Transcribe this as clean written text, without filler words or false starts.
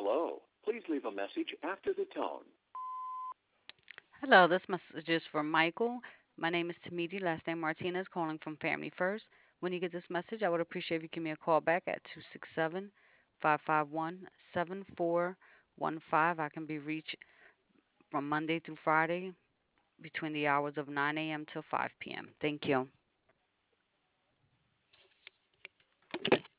Hello. Please leave a message after the tone. Hello, this message is for Michael. My name is Tamiti, last name Martinez, calling from Family First. When you get this message, I would appreciate if you give me a call back at 267 551 7415. I can be reached from Monday through Friday between the hours of 9 a.m. till 5 p.m. Thank you.